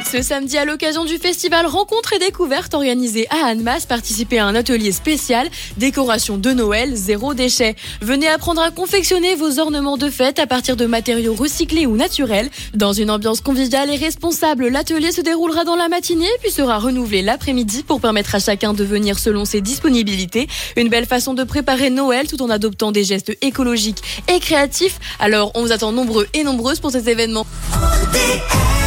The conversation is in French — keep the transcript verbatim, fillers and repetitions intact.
Ce samedi, à l'occasion du festival Rencontres et Découvertes organisé à Annemasse, participez à un atelier spécial décoration de Noël, zéro déchet. Venez apprendre à confectionner vos ornements de fête à partir de matériaux recyclés ou naturels. Dans une ambiance conviviale et responsable, l'atelier se déroulera dans la matinée puis sera renouvelé l'après-midi pour permettre à chacun de venir selon ses disponibilités. Une belle façon de préparer Noël tout en adoptant des gestes écologiques et créatifs. Alors, on vous attend nombreux et nombreuses pour cet événement.